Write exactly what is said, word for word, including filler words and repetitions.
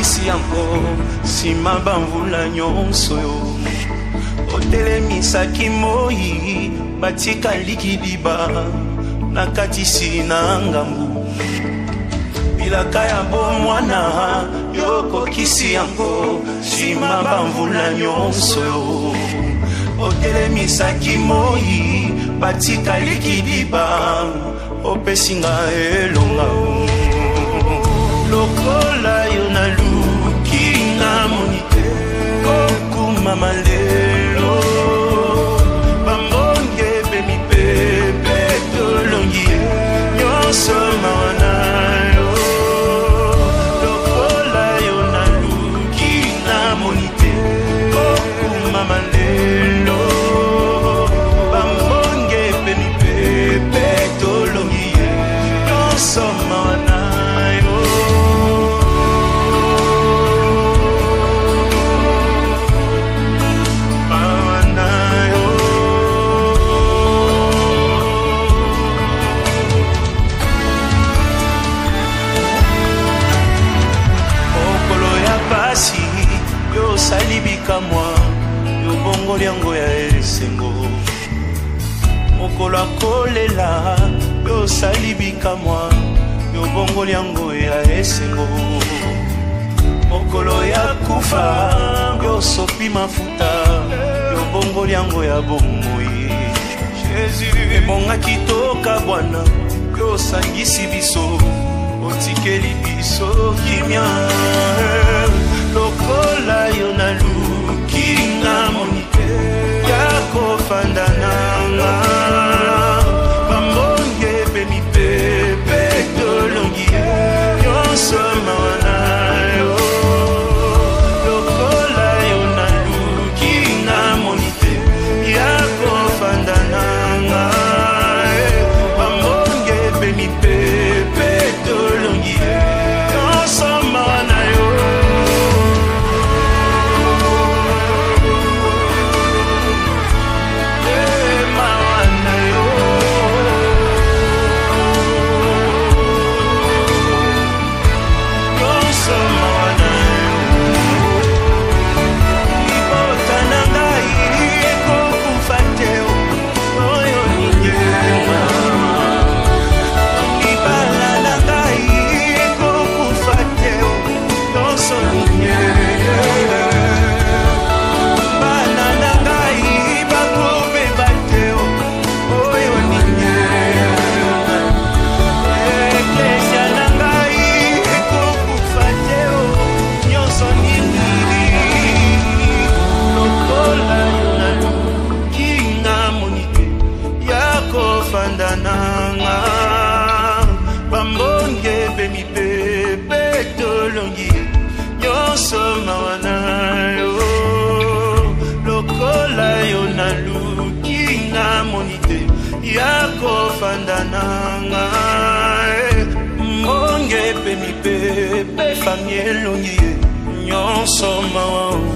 kisi yango sima bamvula nyonso yo otelemisaki moi batika likidiba na katisi na ngambu bilaka ya bomwana yoko kisi yango sima bamvula nyonso yo otelemisaki moi batika likidiba opesinga elonga lokola yo na luki na monite kokuma malelo bambonge bemi pepe tolongi nyonso mawana yo lokola yo na luki na monite kokuma malelo bambonge bemi pepe tolongi nyonso mawana salibika mwa yo bongo liango ya esengo mokolo akolela yo salibika mwa yo bongo liango ya esengo mokolo ya kufa yo sopi mafuta yo bongo liango ya bomoi Jésus ebonga kitoka bwana yo sangisi biso otikeli biso kimia lokola yo na luki na monite yako fandananga bambonge bemi pepe tolongi nyonso mawana yo lokola yo na luki na monite yako fandananga bambonge bemi pepe tolongi nyonso mawana yo bambonge bemi pepe tolongi nyonso mawana yo lokola yo na luki na monite yako fandananga mbonge bemi pepe fami elongi nyonso mawana